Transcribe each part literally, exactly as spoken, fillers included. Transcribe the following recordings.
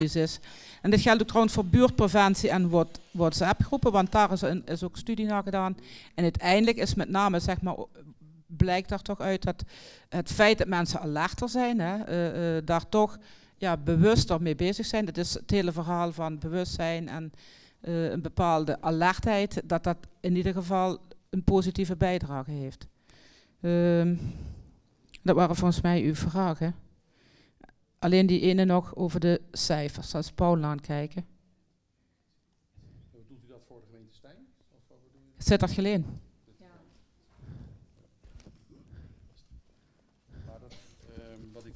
is. En dit geldt ook trouwens voor buurtpreventie en WhatsApp-groepen, want daar is, een, is ook studie naar gedaan. En uiteindelijk is met name, zeg maar, blijkt daar toch uit dat het feit dat mensen alerter zijn, hè, uh, uh, daar toch ja, bewuster mee bezig zijn. Dat is het hele verhaal van bewustzijn en uh, een bepaalde alertheid, dat dat in ieder geval een positieve bijdrage heeft. Uh, dat waren volgens mij uw vragen. Alleen die ene nog over de cijfers, als Paul aan het kijken. Doet u dat voor de gemeente Stein? Sittard-Geleen. Ja. Maar dat, um, wat ik...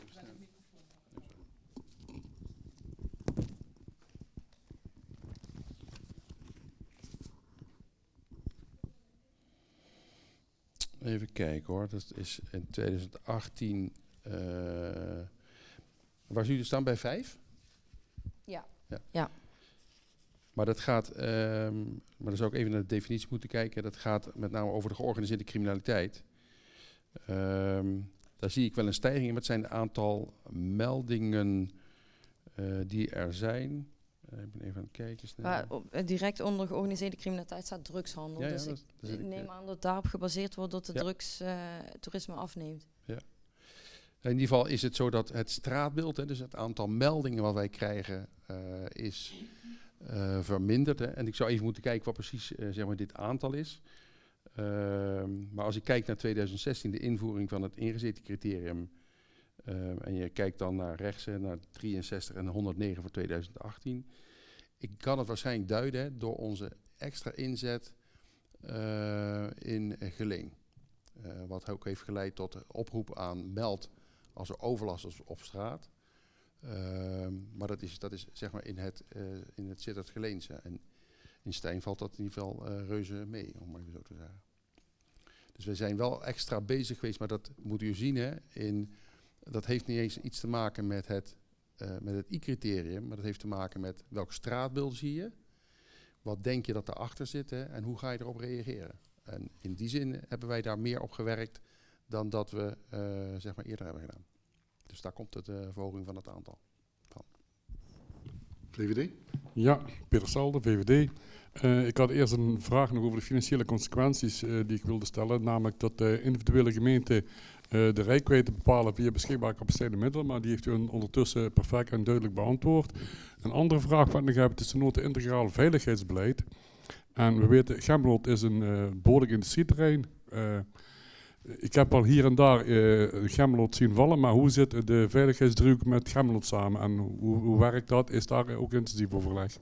Even kijken hoor, dat is in twintig achttien... Uh, waar jullie staan bij vijf? Ja. Ja. ja. Maar dat gaat, um, maar dan zou ik even naar de definitie moeten kijken. Dat gaat met name over de georganiseerde criminaliteit. Um, daar zie ik wel een stijging in. Maar het zijn het aantal meldingen uh, die er zijn. Uh, ik ben even aan het kijken. Snel. Maar op, direct onder georganiseerde criminaliteit staat drugshandel. Ja, ja, dus dat, ik, dat ik ik neem uh, aan dat daarop gebaseerd wordt dat de ja. drugstoerisme uh, afneemt. Ja. In ieder geval is het zo dat het straatbeeld, hè, dus het aantal meldingen wat wij krijgen, uh, is uh, verminderd. Hè. En ik zou even moeten kijken wat precies uh, zeg maar dit aantal is. Uh, maar als ik kijk naar twintig zestien, de invoering van het ingezeten criterium, uh, en je kijkt dan naar rechts, hè, naar drieënzestig en honderdnegen voor twintig achttien. Ik kan het waarschijnlijk duiden hè, door onze extra inzet uh, in uh, Geleen. Uh, wat ook heeft geleid tot de oproep aan meld als er overlast is op straat. Uh, maar dat is, dat is zeg maar in het, uh, in het Sittard-Geleense. En in Stein valt dat in ieder geval uh, reuze mee, om maar even zo te zeggen. Dus we zijn wel extra bezig geweest, maar dat moet u zien. Hè, in, dat heeft niet eens iets te maken met het, uh, met het I-criterium, maar dat heeft te maken met welk straatbeeld zie je. Wat denk je dat erachter zit hè, en hoe ga je erop reageren. En in die zin hebben wij daar meer op gewerkt dan dat we uh, zeg maar eerder hebben gedaan. Dus daar komt de uh, verhoging van het aantal van. V V D? Ja, Peter Salde, V V D. Uh, ik had eerst een vraag nog over de financiële consequenties uh, die ik wilde stellen. Namelijk dat de individuele gemeenten uh, de reikwijdte bepalen via beschikbare capaciteit en middelen. Maar die heeft u ondertussen perfect en duidelijk beantwoord. Een andere vraag wat ik nog heb, is de nood integraal veiligheidsbeleid. En we weten, Gemmelot is een uh, behoorlijk industrieterrein. Uh, ik heb al hier en daar uh, Gemmelot zien vallen, maar hoe zit de veiligheidsdriehoek met Gemmelot samen en hoe, hoe werkt dat? Is daar ook intensief overleg?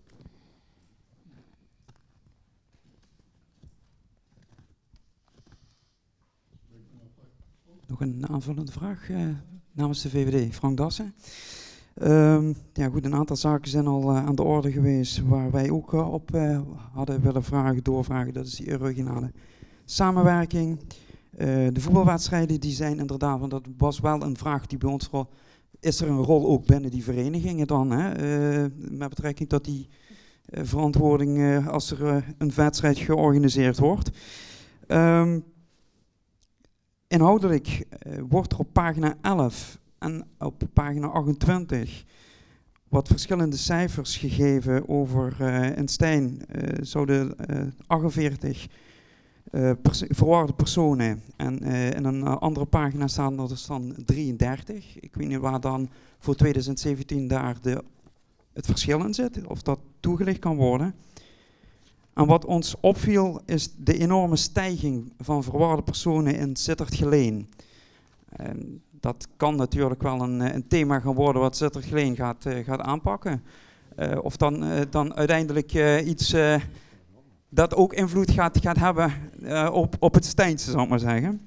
Nog een aanvullende vraag uh, namens de V V D, Frank Dassen. Um, ja goed, een aantal zaken zijn al uh, aan de orde geweest waar wij ook uh, op uh, hadden willen vragen, doorvragen. Dat is die regionale samenwerking. Uh, de voetbalwedstrijden die zijn inderdaad, want dat was wel een vraag die bij ons voor, is er een rol ook binnen die verenigingen dan, hè? Uh, met betrekking tot die uh, verantwoording uh, als er uh, een wedstrijd georganiseerd wordt. Um, inhoudelijk uh, wordt er op pagina elf en op pagina achtentwintig wat verschillende cijfers gegeven over uh, in Stein uh, zouden uh, achtenveertig uh, pers- verwaarde personen en uh, in een uh, andere pagina staan er dus dan drieëndertig. Ik weet niet waar dan voor twintig zeventien daar de, het verschil in zit, of dat toegelicht kan worden. En wat ons opviel is de enorme stijging van verwaarde personen in Sittard-Geleen. Um, dat kan natuurlijk wel een, een thema gaan worden wat Sittard-Geleen gaat, uh, gaat aanpakken. Uh, of dan, uh, dan uiteindelijk uh, iets uh, dat ook invloed gaat, gaat hebben uh, op, op het Steinse, zal ik maar zeggen.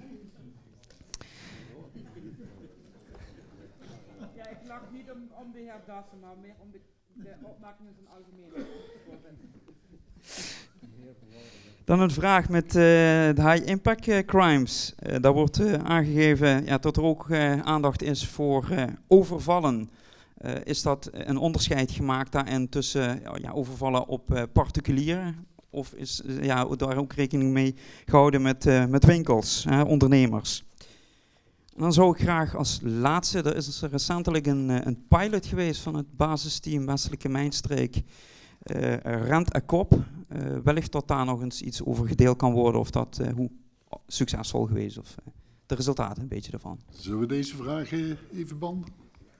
Ja, ik lag niet om, om de heer Dassen, maar meer om de, de opmerkingen van algemeen. Dan een vraag met uh, de high impact uh, crimes. Uh, daar wordt uh, aangegeven ja, dat er ook uh, aandacht is voor uh, overvallen. Uh, is dat een onderscheid gemaakt daarin tussen uh, ja, overvallen op uh, particulieren? Of is uh, ja, daar ook rekening mee gehouden met, uh, met winkels, uh, ondernemers? En dan zou ik graag als laatste, er is recentelijk een, uh, een pilot geweest van het basisteam Westelijke Mijnstreek, uh, Rent en Kop. Uh, wellicht dat daar nog eens iets over gedeeld kan worden of dat uh, hoe succesvol geweest of uh, de resultaten een beetje daarvan. Zullen we deze vraag uh, even behandelen?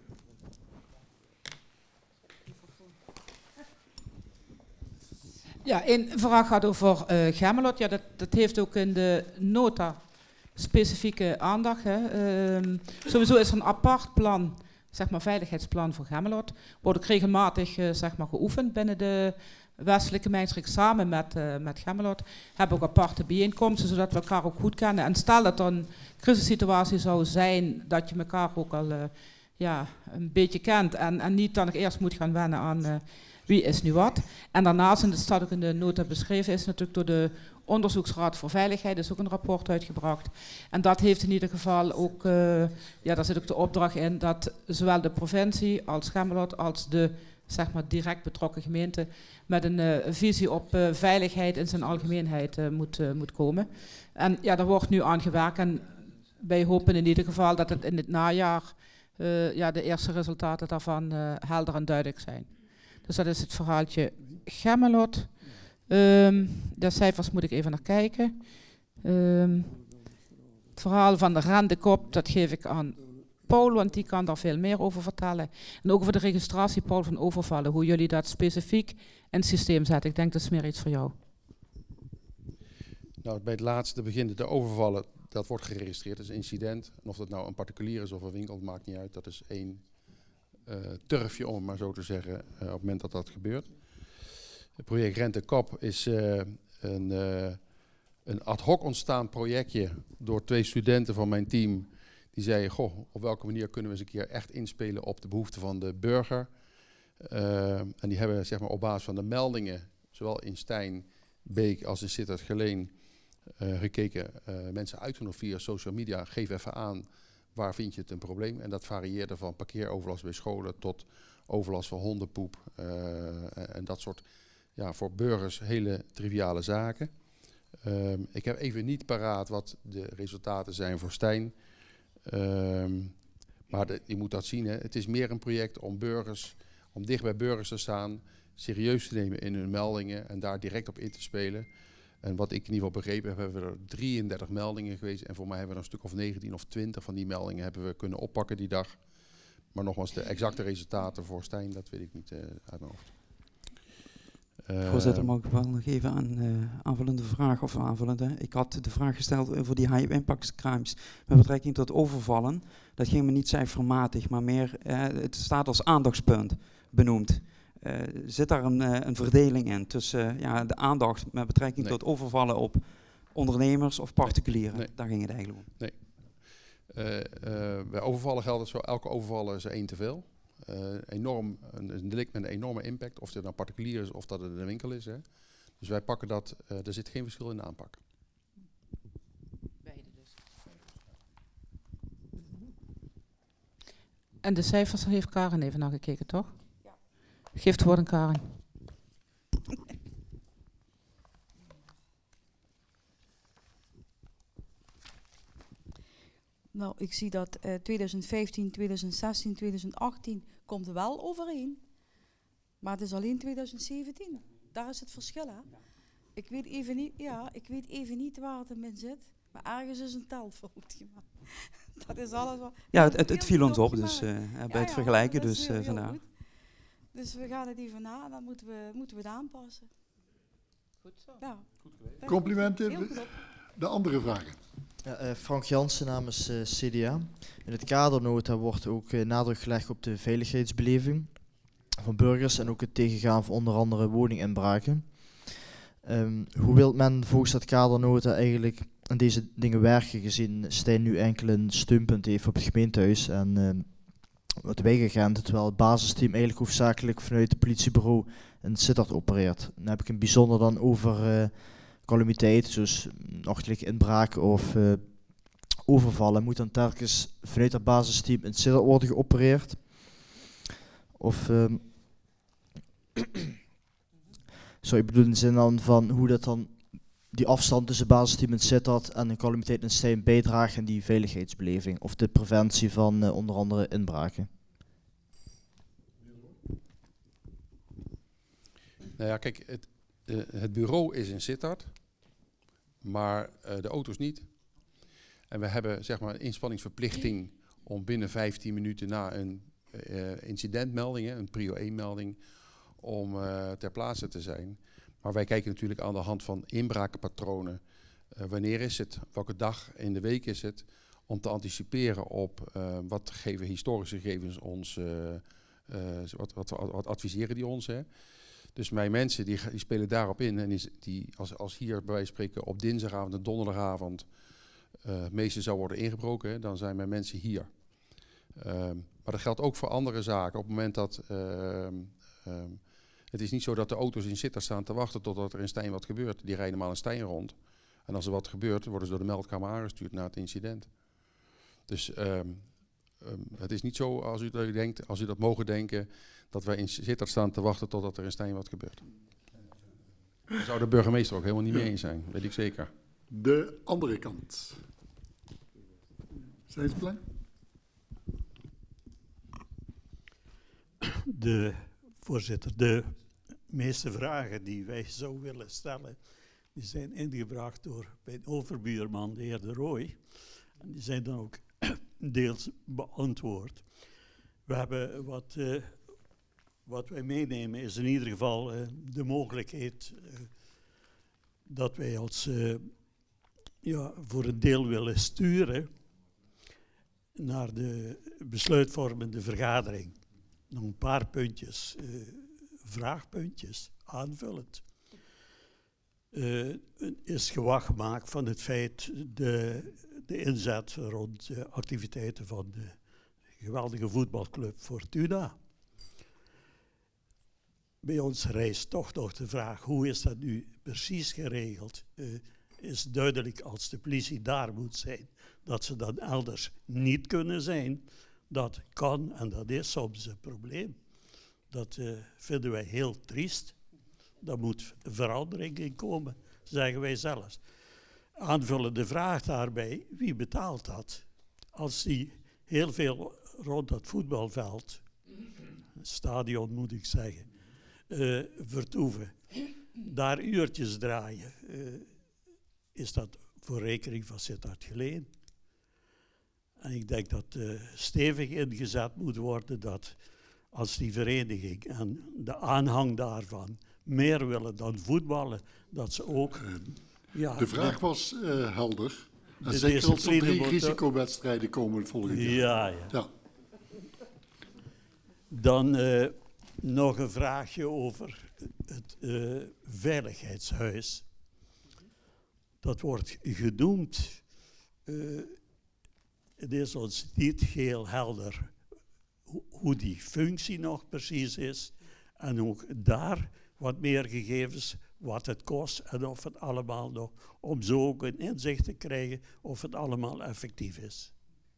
Ja, een vraag gaat over uh, Gemmelot. Ja, dat, dat heeft ook in de nota specifieke aandacht. Hè. Uh, sowieso is er een apart plan, zeg maar veiligheidsplan voor Gemmelot. Wordt ook regelmatig uh, zeg maar, geoefend binnen de Westelijke Mijnstreek samen met, uh, met Gemmelot. Hebben ook aparte bijeenkomsten, zodat we elkaar ook goed kennen. En stel dat er een crisissituatie zou zijn, dat je elkaar ook al uh, ja, een beetje kent. En, en niet dan nog eerst moet gaan wennen aan uh, wie is nu wat. En daarnaast, en dat staat ook in de nota beschreven, is natuurlijk door de Onderzoeksraad voor Veiligheid is ook een rapport uitgebracht. En dat heeft in ieder geval ook, uh, ja, daar zit ook de opdracht in, dat zowel de provincie als Gemmelot als de zeg maar, direct betrokken gemeente met een uh, visie op uh, veiligheid in zijn algemeenheid uh, moet, uh, moet komen. En ja, daar wordt nu aan gewerkt en wij hopen in ieder geval dat het in het najaar uh, ja, de eerste resultaten daarvan uh, helder en duidelijk zijn. Dus dat is het verhaaltje Gemmelot. Um, de cijfers moet ik even naar kijken. Um, het verhaal van de Rendekop, dat geef ik aan Paul, want die kan daar veel meer over vertellen. En ook over de registratie, Paul, van overvallen. Hoe jullie dat specifiek in het systeem zetten. Ik denk dat is meer iets voor jou. Nou, bij het laatste beginnen de overvallen, dat wordt geregistreerd als incident. En of dat nou een particulier is of een winkel, maakt niet uit. Dat is één uh, turfje, om het maar zo te zeggen, uh, op het moment dat dat gebeurt. Het project Rente Kop is uh, een, uh, een ad hoc ontstaan projectje door twee studenten van mijn team. Die zeiden, goh, op welke manier kunnen we eens een keer echt inspelen op de behoeften van de burger. Uh, en die hebben zeg maar, op basis van de meldingen, zowel in Stijn, Beek als in Sittard-Geleen, uh, gekeken. Uh, mensen uitgenodigd via social media, geef even aan, waar vind je het een probleem? En dat varieerde van parkeeroverlast bij scholen tot overlast van hondenpoep uh, en dat soort, ja, voor burgers hele triviale zaken. Um, ik heb even niet paraat wat de resultaten zijn voor Stijn. Um, maar de, je moet dat zien, hè. Het is meer een project om burgers, om dicht bij burgers te staan, serieus te nemen in hun meldingen en daar direct op in te spelen. En wat ik in ieder geval begrepen heb, hebben we er drieëndertig meldingen geweest. En voor mij hebben we er een stuk of negentien of twintig van die meldingen hebben we kunnen oppakken die dag. Maar nogmaals, de exacte resultaten voor Stijn, dat weet ik niet uh, uit mijn hoofd. Uh, Voorzitter, mag ik wel nog even een uh, aanvullende vraag of aanvullende. Ik had de vraag gesteld over die high impact crimes met betrekking tot overvallen. Dat ging me niet cijfermatig, maar meer, uh, het staat als aandachtspunt benoemd. Uh, zit daar een, uh, een verdeling in tussen uh, ja, de aandacht met betrekking nee. tot overvallen op ondernemers of particulieren? Nee. Daar ging het eigenlijk om. Nee. Uh, uh, bij overvallen geldt het zo, elke overval is er één te veel. Uh, enorm, een, een delict met een enorme impact, of het nou particulier is of dat het een winkel is. Hè. Dus wij pakken dat, uh, er zit geen verschil in de aanpak. Beide dus. En de cijfers heeft Karen even naar gekeken, toch? Ja. Geef het woord aan Karen. Nou, ik zie dat uh, twintig vijftien, twintig zestien, twintig achttien komt er wel overeen. Maar het is alleen twintig zeventien. Daar is het verschil, hè? Ja. Ik weet even niet, ja, ik weet even niet waar het in zit. Maar ergens is een telfout gemaakt. Dat is alles wat... Ja, het, het, het viel ons op, dus uh, bij ja, het vergelijken, ja, dus heel, uh, vandaar. Goed. Dus we gaan het even na en dan moeten we, moeten we het aanpassen. Goed zo. Ja. Goed complimenten. De andere vragen. Ja, uh, Frank Jansen namens uh, C D A. In het kadernota wordt ook uh, nadruk gelegd op de veiligheidsbeleving van burgers en ook het tegengaan van onder andere woninginbraken. Um, hoe wil men volgens dat kadernota eigenlijk aan deze dingen werken, gezien Stijn nu enkel een steunpunt heeft op het gemeentehuis en uh, wat wijkagenten, terwijl het basisteam eigenlijk hoofdzakelijk vanuit het politiebureau in Sittard opereert. Dan heb ik een bijzonder dan over... Uh, calamiteiten, zoals nachtelijke inbraken of uh, overvallen, moet dan telkens vanuit dat basisteam in Sittard worden geopereerd. Of, um, sorry, ik bedoel in de zin dan van hoe dat dan die afstand tussen basisteam en Sittard en de calamiteit in Stijn bijdraagt aan die veiligheidsbeleving of de preventie van uh, onder andere inbraken? Nou ja, kijk, het, uh, het bureau is in Sittard, maar uh, de auto's niet. En we hebben zeg maar een inspanningsverplichting om binnen vijftien minuten na een uh, incidentmelding, hè, een prio één melding, om uh, ter plaatse te zijn. Maar wij kijken natuurlijk aan de hand van inbrakenpatronen. Uh, wanneer is het? Welke dag in de week is het? Om te anticiperen op uh, wat geven historische gegevens ons, uh, uh, wat, wat, wat adviseren die ons. Hè? Dus mijn mensen die, die spelen daarop in. En is die, als, als hier bij wijze van spreken op dinsdagavond en donderdagavond uh, het meeste zou worden ingebroken, hè, dan zijn mijn mensen hier. Uh, maar dat geldt ook voor andere zaken. Op het moment dat... Uh, um, Het is niet zo dat de auto's in Sittard staan te wachten totdat er in Stijn wat gebeurt. Die rijden maar in Stijn rond. En als er wat gebeurt, worden ze door de meldkamer aangestuurd na het incident. Dus um, um, het is niet zo, als u dat denkt, als u dat mogen denken, dat wij in Sittard staan te wachten totdat er in Stijn wat gebeurt. Daar zou de burgemeester ook helemaal niet mee eens zijn, weet ik zeker. De andere kant. Zijn ze blij? De voorzitter, de meeste vragen die wij zo willen stellen, die zijn ingebracht door mijn overbuurman, de heer De Rooij. En die zijn dan ook deels beantwoord. We hebben wat, uh, wat wij meenemen is in ieder geval uh, de mogelijkheid uh, dat wij ons uh, ja, voor een deel willen sturen naar de besluitvormende vergadering. Nog een paar puntjes, uh, vraagpuntjes, aanvullend. Uh, is gewacht gemaakt van het feit de, de inzet rond de activiteiten van de geweldige voetbalclub Fortuna. Bij ons rijst toch nog de vraag, hoe is dat nu precies geregeld? Uh, is duidelijk als de politie daar moet zijn, dat ze dan elders niet kunnen zijn. Dat kan en dat is soms een probleem. Dat uh, vinden wij heel triest. Daar moet verandering in komen, zeggen wij zelfs. Aanvullende vraag daarbij, wie betaalt dat? Als die heel veel rond dat voetbalveld, stadion moet ik zeggen, uh, vertoeven, daar uurtjes draaien, uh, is dat voor rekening van Sittard Geleen. En ik denk dat uh, stevig ingezet moet worden dat als die vereniging en de aanhang daarvan meer willen dan voetballen, dat ze ook... Uh, ja, de vraag was uh, helder. En de zeker als er drie moet risicowedstrijden komen volgend jaar. Ja, ja. ja. Dan uh, nog een vraagje over het uh, veiligheidshuis. Dat wordt genoemd. Uh, het is ons niet heel helder ho hoe die functie nog precies is. En ook daar wat meer gegevens, wat het kost en of het allemaal nog, om zo ook een inzicht te krijgen of het allemaal effectief is.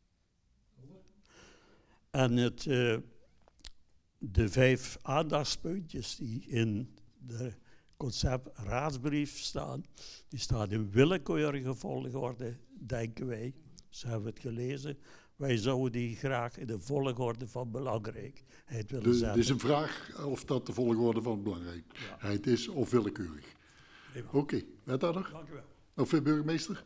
En het, uh, de vijf aandachtspuntjes die in de conceptraadsbrief staan, die staan in willekeurige volgorde, denken wij. Zo hebben we het gelezen. Wij zouden die graag in de volgorde van belangrijkheid willen de, zetten. Het is een vraag of dat de volgorde van belangrijkheid ja. is of willekeurig. Oké, okay. Wethouder? Dank u wel. Of burgemeester?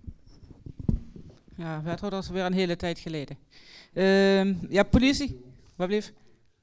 Ja, wethouder is weer een hele tijd geleden. Uh, ja, politie. Wat bleef?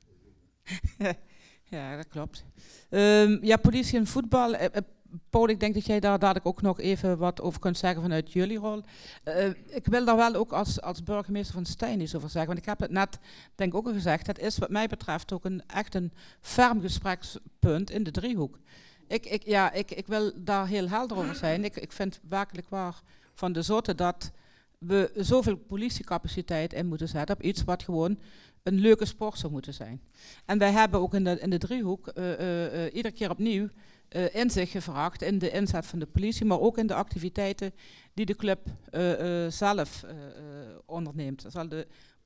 Ja, dat klopt. Uh, ja, politie en voetbal. Uh, Paul, ik denk dat jij daar dadelijk ook nog even wat over kunt zeggen vanuit jullie rol. Uh, ik wil daar wel ook als, als burgemeester van Stijn iets over zeggen. Want ik heb het net, denk ik ook al gezegd, het is wat mij betreft ook een, echt een ferm gesprekspunt in de driehoek. Ik, ik, ja, ik, ik wil daar heel helder over zijn. Ik, ik vind werkelijk waar van de zotte dat we zoveel politiecapaciteit in moeten zetten op iets wat gewoon een leuke sport zou moeten zijn. En wij hebben ook in de, in de driehoek uh, uh, uh, iedere keer opnieuw uh, inzicht gevraagd in de inzet van de politie, maar ook in de activiteiten die de club uh, uh, zelf uh, uh, onderneemt. Zal de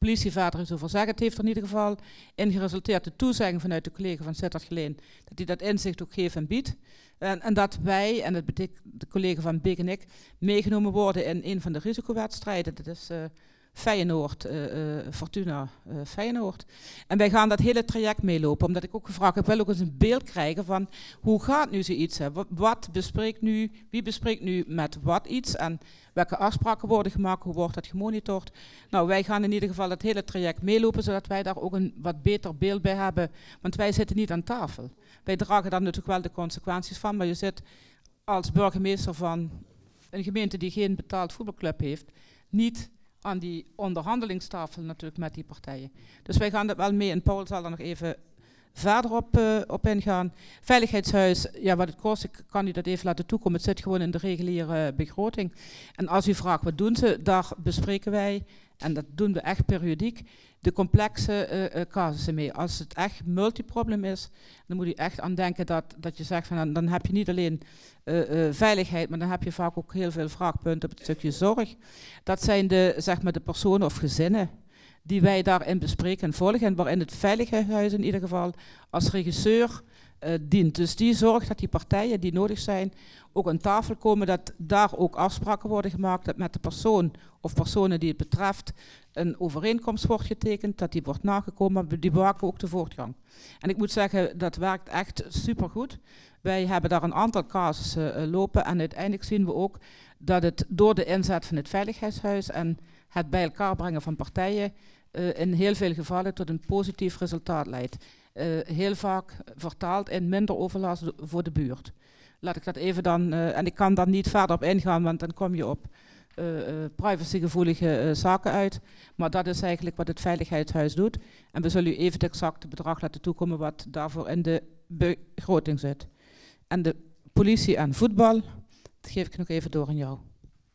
politie verder iets over zeggen. Het heeft er in ieder geval in geresulteerd de toezegging vanuit de collega van Sittard Geleen dat hij dat inzicht ook geeft en biedt. En, en dat wij, en dat betekent de collega van Beek en ik, meegenomen worden in een van de risicowedstrijden. Dat is uh, Feyenoord, uh, uh, Fortuna uh, Feyenoord. En wij gaan dat hele traject meelopen, omdat ik ook gevraagd heb, ik wil ook eens een beeld krijgen van hoe gaat nu zoiets? Hè? Wat, wat bespreekt nu, wie bespreekt nu met wat iets en welke afspraken worden gemaakt, hoe wordt dat gemonitord? Nou, wij gaan in ieder geval het hele traject meelopen, zodat wij daar ook een wat beter beeld bij hebben, want wij zitten niet aan tafel. Wij dragen daar natuurlijk wel de consequenties van, maar je zit als burgemeester van een gemeente die geen betaald voetbalclub heeft, niet aan die onderhandelingstafel natuurlijk met die partijen. Dus wij gaan dat wel mee en Paul zal er nog even verder op, uh, op ingaan. Veiligheidshuis, ja, wat het kost, ik kan u dat even laten toekomen. Het zit gewoon in de reguliere begroting. En als u vraagt wat doen ze, daar bespreken wij, en dat doen we echt periodiek, de complexe uh, uh, casussen mee. Als het echt multiproblem is, dan moet u echt aan denken dat, dat je zegt van dan, dan heb je niet alleen uh, uh, veiligheid, maar dan heb je vaak ook heel veel vraagpunten op het stukje zorg. Dat zijn de, zeg maar, de personen of gezinnen die wij daarin bespreken en volgen, en waarin het Veiligheidshuis in ieder geval als regisseur uh, dient. Dus die zorgt dat die partijen die nodig zijn ook aan tafel komen, dat daar ook afspraken worden gemaakt, dat met de persoon of personen die het betreft een overeenkomst wordt getekend, dat die wordt nagekomen, maar die bewaken ook de voortgang. En ik moet zeggen, dat werkt echt supergoed. Wij hebben daar een aantal casussen uh, lopen en uiteindelijk zien we ook dat het door de inzet van het Veiligheidshuis en het bij elkaar brengen van partijen uh, in heel veel gevallen tot een positief resultaat leidt. Uh, heel vaak vertaald in minder overlast voor de buurt. Laat ik dat even dan, uh, en ik kan daar niet verder op ingaan, want dan kom je op uh, uh, privacygevoelige uh, zaken uit. Maar dat is eigenlijk wat het Veiligheidshuis doet. En we zullen u even het exacte bedrag laten toekomen wat daarvoor in de begroting zit. En de politie en voetbal, dat geef ik nog even door aan jou.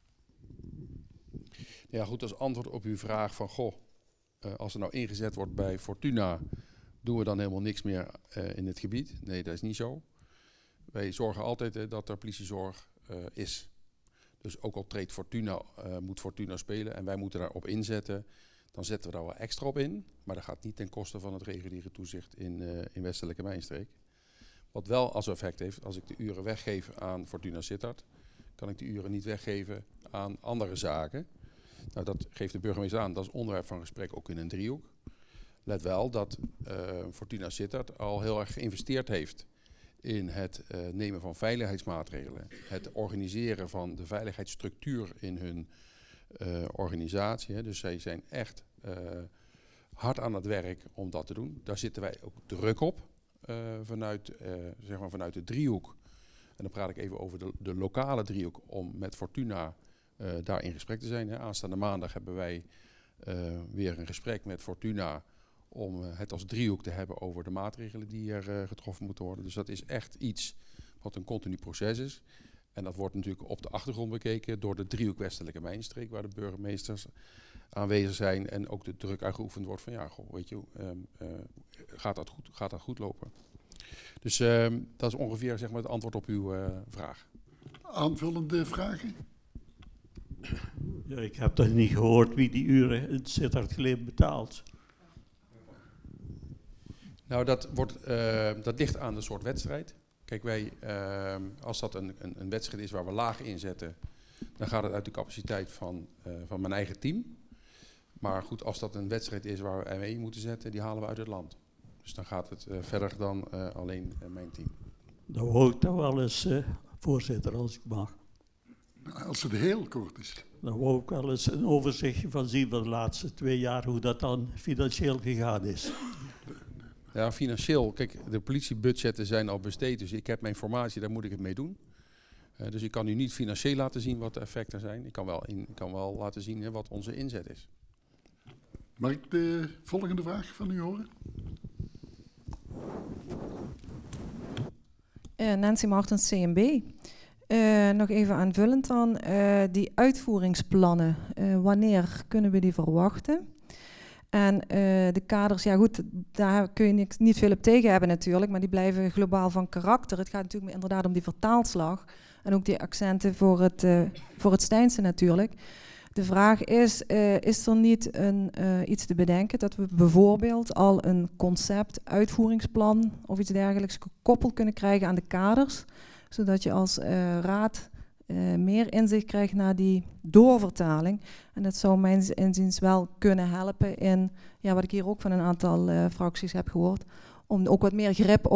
Ja, goed, als antwoord op uw vraag van, goh, uh, als er nou ingezet wordt bij Fortuna, doen we dan helemaal niks meer uh, in het gebied? Nee, dat is niet zo. Wij zorgen altijd uh, dat er politiezorg uh, is. Dus ook al treedt Fortuna, uh, moet Fortuna spelen en wij moeten daarop inzetten, dan zetten we daar wel extra op in. Maar dat gaat niet ten koste van het reguliere toezicht in, uh, in Westelijke Mijnstreek. Wat wel als effect heeft, als ik de uren weggeef aan Fortuna Sittard, kan ik de uren niet weggeven aan andere zaken. Nou, dat geeft de burgemeester aan, dat is onderwerp van gesprek ook in een driehoek. Let wel dat uh, Fortuna Sittard al heel erg geïnvesteerd heeft in het uh, nemen van veiligheidsmaatregelen. Het organiseren van de veiligheidsstructuur in hun uh, organisatie. Hè. Dus zij zijn echt uh, hard aan het werk om dat te doen. Daar zitten wij ook druk op uh, vanuit, uh, zeg maar vanuit de driehoek. En dan praat ik even over de, de lokale driehoek om met Fortuna uh, daar in gesprek te zijn. Hè. Aanstaande maandag hebben wij uh, weer een gesprek met Fortuna om uh, het als driehoek te hebben over de maatregelen die er uh, getroffen moeten worden. Dus dat is echt iets wat een continu proces is. En dat wordt natuurlijk op de achtergrond bekeken door de driehoek Westelijke Mijnstreek, waar de burgemeesters aanwezig zijn en ook de druk uitgeoefend wordt van ja, goh, weet je, um, uh, gaat, dat goed, gaat dat goed lopen? Dus um, dat is ongeveer zeg maar, het antwoord op uw uh, vraag. Aanvullende vragen? Ja, ik heb toch niet gehoord wie die uren in Sittard Geleen betaalt. Nou, dat, wordt, uh, dat ligt aan de soort wedstrijd. Kijk, wij, uh, als dat een, een, een wedstrijd is waar we laag inzetten, dan gaat het uit de capaciteit van, uh, van mijn eigen team. Maar goed, als dat een wedstrijd is waar we mee moeten zetten, die halen we uit het land. Dus dan gaat het uh, verder dan uh, alleen uh, mijn team. Dan hoor ik toch wel eens, uh, voorzitter, als ik mag. Als het heel kort is. Dan wou ik wel eens een overzichtje van zien van de laatste twee jaar, hoe dat dan financieel gegaan is. Ja, financieel. Kijk, de politiebudgetten zijn al besteed, dus ik heb mijn informatie, daar moet ik het mee doen. Uh, dus ik kan u niet financieel laten zien wat de effecten zijn. Ik kan wel, in, ik kan wel laten zien hè, wat onze inzet is. Mag ik de volgende vraag van u horen? Uh, Nancy Martens, C M B. Uh, nog even aanvullend dan, uh, die uitvoeringsplannen, uh, wanneer kunnen we die verwachten? En uh, de kaders, ja goed, daar kun je niks, niet veel op tegen hebben natuurlijk, maar die blijven globaal van karakter. Het gaat natuurlijk inderdaad om die vertaalslag en ook die accenten voor het, uh, voor het Stijnse natuurlijk. De vraag is, uh, is er niet een, uh, iets te bedenken dat we bijvoorbeeld al een concept, uitvoeringsplan of iets dergelijks gekoppeld kunnen krijgen aan de kaders, zodat je als uh, raad uh, meer inzicht krijgt naar die doorvertaling. En dat zou mijns inziens wel kunnen helpen in, ja, wat ik hier ook van een aantal uh, fracties heb gehoord, om ook wat meer grip